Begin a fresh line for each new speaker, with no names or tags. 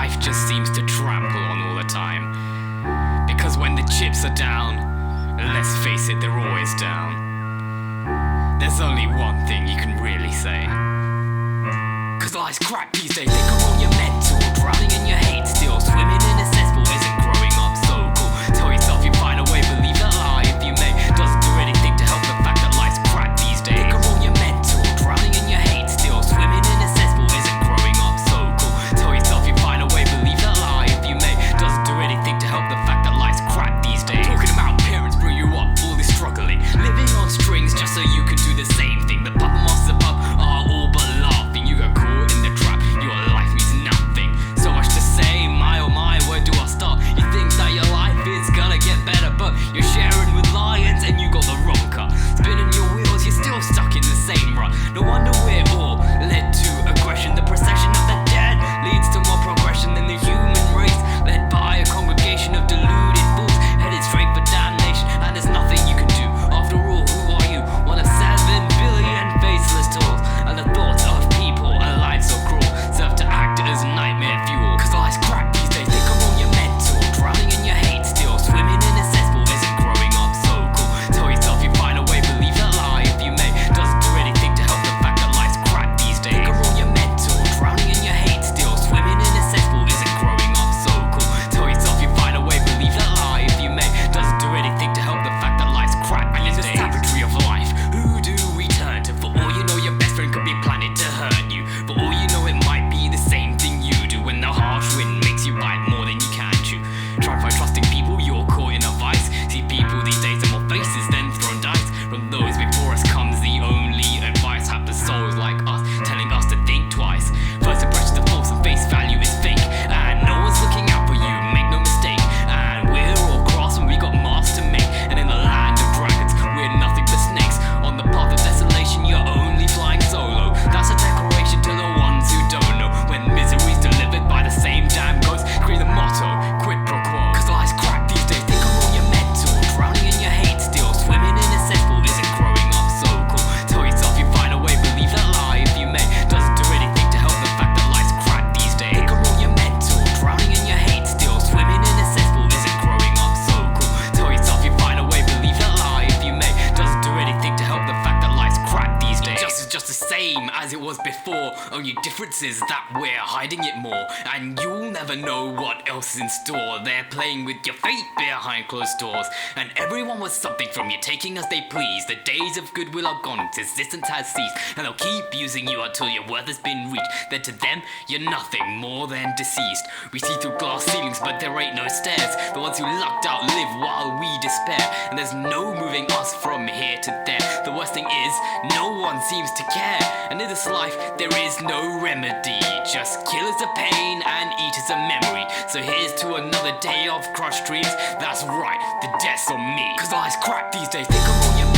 life just seems to trample on all the time. Because when the chips are down, let's face it, they're always down. There's only one thing you can really say. Cause life's crap these days, they come on your mental. Drowning in your hate still, swimming in a cesspool isn't growing up so cool. Tell yourself you find a way, believe that lie if you may. Doesn't do anything to help the fact that life's crap these days. They come on your mental, drowning in your hate still, swimming in a cesspool isn't growing up so cool. Tell yourself you find a way, believe that lie if you may. Doesn't do anything to help the fact that life's crap these days. Talking about parents bring you up, all this struggling, living on strings just so you can do the same thing. The puppet masters above are all but laughing. You got caught in the trap, your life means nothing. So much to say, my oh my, where do I start? You think that your life is gonna get better, but you're sharing with lions and you got the wrong car. Spinning your wheels, you're still stuck in the same rut. No wonder we're all led to aggression. The procession of the dead leads to more progression than the human race, led by a congregation of deluded fools, headed straight for damnation, and there's nothing you can do. After all, who are you? One of 7 billion faceless tools, and the thoughts of people alive so cruel serve to act as nightmare fuel. Cause life's crap these days, they come on your mental, drowning in your hate still, swimming in a cesspool isn't growing up so cool. Tell yourself you find a way, believe that lie if you may. Doesn't do anything to help the fact that life's crap these days. They come on your mental, drowning in your hate still, swimming in a cesspool isn't growing up so cool. Tell yourself you find a way, believe that lie if you may. Doesn't do anything to help the fact that life's crap these days. In the savagery of life, who do we turn to? For all you know, your best friend could be planning to hurt you. For all you know, it might be the same thing you do when the harsh wind makes you bite more than you can chew. Try and find trusting people, you're caught in a vice. See, people these days are more faces than thrown dice. From those before us comes the only advice. Hapless souls like us, telling us to think twice. First impressions are false and face value is fake, and no one's looking out for you, make no mistake. And we're all cross and we got marks to make. And in the land of dragons, we're nothing but snakes. On the path of desolation, you're only flying solo. That's a declaration to the ones who don't know. When misery's delivered by the same damn ghost, create the motto, quid pro quo. Cause life's crap these days, they come on your mental, drowning in your hate still, swimming in a cesspool isn't growing up so cool. Tell yourself you find a way, believe that lie if you may. Doesn't do anything to help the fact that life's crap these days. They come on your mental, drowning in your hate still, swimming in a cesspool isn't growing up so cool. Tell yourself you find a way, believe that lie if you may. Doesn't do anything to help the fact that life's crap these days. Just the same as it was before, only difference is that we're hiding it more, and you'll never know what else is in store. They're playing with your fate behind closed doors, and everyone wants something from you, taking as they please. The days of goodwill are gone, existence has ceased, and they'll keep using you until your worth has been reached. Then to them, you're nothing more than deceased. We see through glass ceilings, but there ain't no stairs. The ones who lucked out live while we despair, and there's no moving us from here to there. The worst thing is, no one seems to care, and in this life there is no remedy. Just killers of pain and eaters of memory. So here's to another day of crushed dreams. That's right, the death's on me. Cause life's crap these days, they come on your